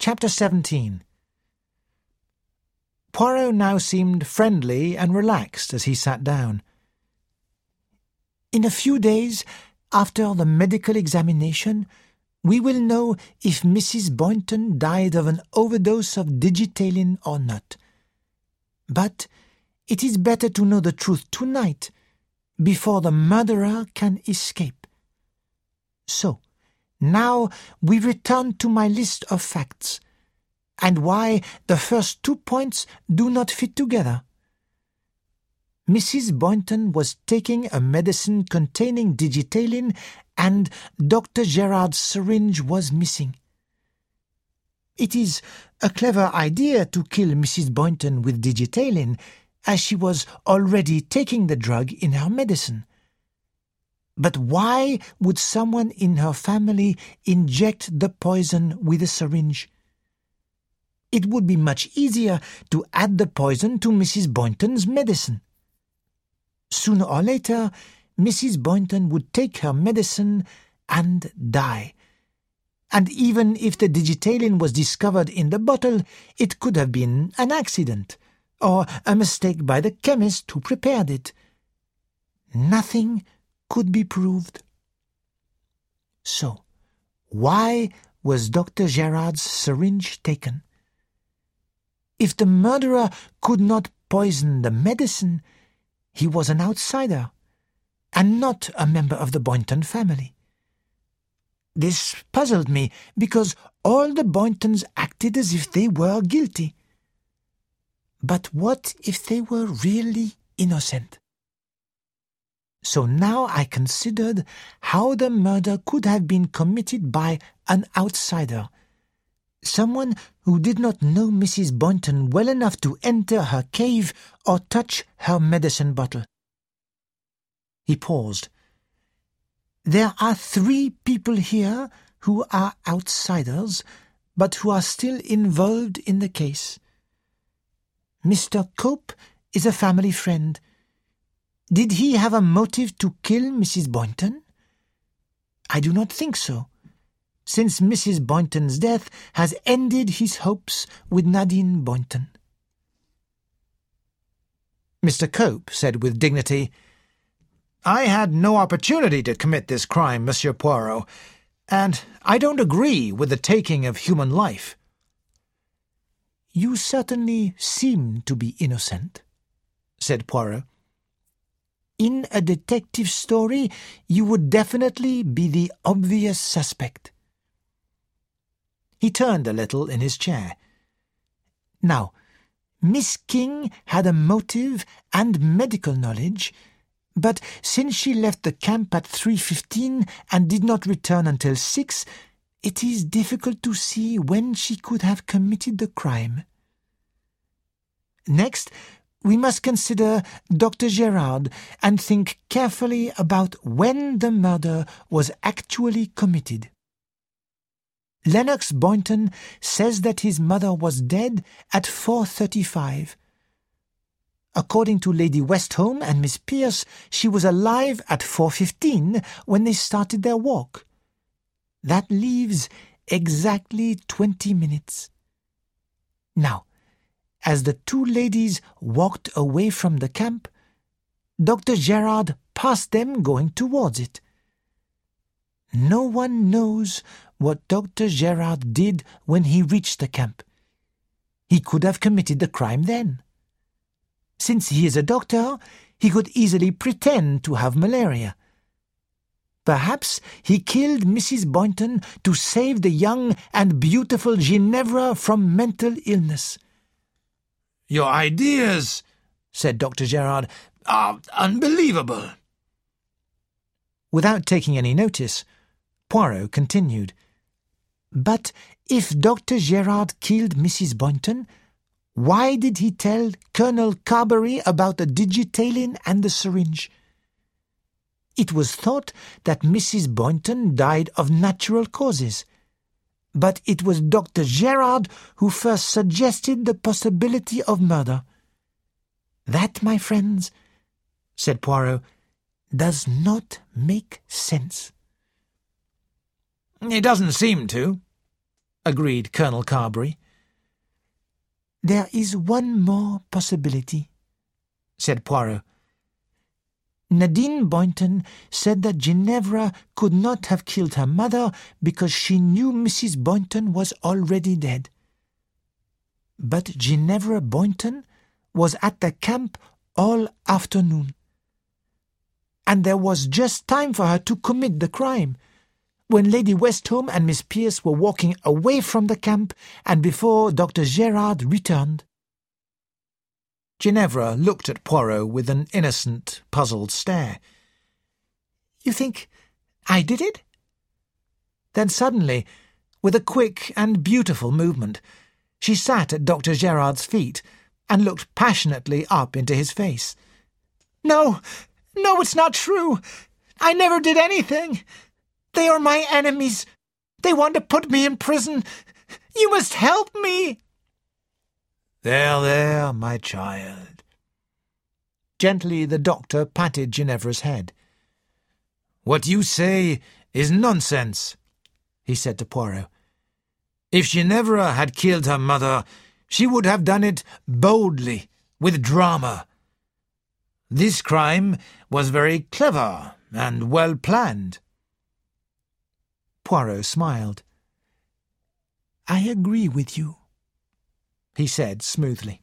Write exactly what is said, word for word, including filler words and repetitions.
Chapter seventeen. Poirot now seemed friendly and relaxed as he sat down. In a few days, after the medical examination, we will know if Missus Boynton died of an overdose of digitalin or not. But it is better to know the truth tonight, before the murderer can escape. So, now we return to my list of facts, and why the first two points do not fit together. Missus Boynton was taking a medicine containing digitalin, and Doctor Gerard's syringe was missing. It is a clever idea to kill Missus Boynton with digitalin, as she was already taking the drug in her medicine. But why would someone in her family inject the poison with a syringe? It would be much easier to add the poison to Missus Boynton's medicine. Sooner or later, Missus Boynton would take her medicine and die. And even if the digitalin was discovered in the bottle, it could have been an accident, or a mistake by the chemist who prepared it. Nothing could be proved. So, why was Doctor Gerard's syringe taken? If the murderer could not poison the medicine, he was an outsider, and not a member of the Boynton family. This puzzled me, because all the Boyntons acted as if they were guilty. But what if they were really innocent? So now I considered how the murder could have been committed by an outsider, someone who did not know Missus Boynton well enough to enter her cave or touch her medicine bottle. He paused. There are three people here who are outsiders, but who are still involved in the case. Mister Cope is a family friend. Did he have a motive to kill Missus Boynton? I do not think so, since Missus Boynton's death has ended his hopes with Nadine Boynton. Mister Cope said with dignity, "I had no opportunity to commit this crime, Monsieur Poirot, and I don't agree with the taking of human life." "You certainly seem to be innocent," said Poirot. "In a detective story, you would definitely be the obvious suspect." He turned a little in his chair. "Now, Miss King had a motive and medical knowledge, but since she left the camp at three fifteen and did not return until six, it is difficult to see when she could have committed the crime. Next, we must consider Doctor Gerard and think carefully about when the murder was actually committed. Lennox Boynton says that his mother was dead at four thirty-five. According to Lady Westholme and Miss Pierce, she was alive at four fifteen when they started their walk. That leaves exactly twenty minutes. Now, as the two ladies walked away from the camp, Doctor Gerard passed them going towards it. No one knows what Doctor Gerard did when he reached the camp. He could have committed the crime then. Since he is a doctor, he could easily pretend to have malaria. Perhaps he killed Missus Boynton to save the young and beautiful Ginevra from mental illness. "Your ideas," said Doctor Gerard, "are unbelievable." Without taking any notice, Poirot continued, "But if Doctor Gerard killed Missus Boynton, why did he tell Colonel Carberry about the digitalin and the syringe? It was thought that Missus Boynton died of natural causes, but it was Doctor Gerard who first suggested the possibility of murder. That, my friends," said Poirot, "does not make sense." "It doesn't seem to," agreed Colonel Carbery. There is one more possibility, said Poirot. Nadine Boynton said that Ginevra could not have killed her mother because she knew Missus Boynton was already dead. But Ginevra Boynton was at the camp all afternoon, and there was just time for her to commit the crime, when Lady Westholme and Miss Pearce were walking away from the camp and before Doctor Gerard returned. Ginevra looked at Poirot with an innocent, puzzled stare. "You think I did it?" Then suddenly, with a quick and beautiful movement, she sat at Doctor Gerard's feet and looked passionately up into his face. "No, no, it's not true. I never did anything. They are my enemies. They want to put me in prison. You must help me." "There, there, my child." Gently the doctor patted Ginevra's head. "What you say is nonsense," he said to Poirot. "If Ginevra had killed her mother, she would have done it boldly, with drama. This crime was very clever and well planned." Poirot smiled. "I agree with you," he said smoothly.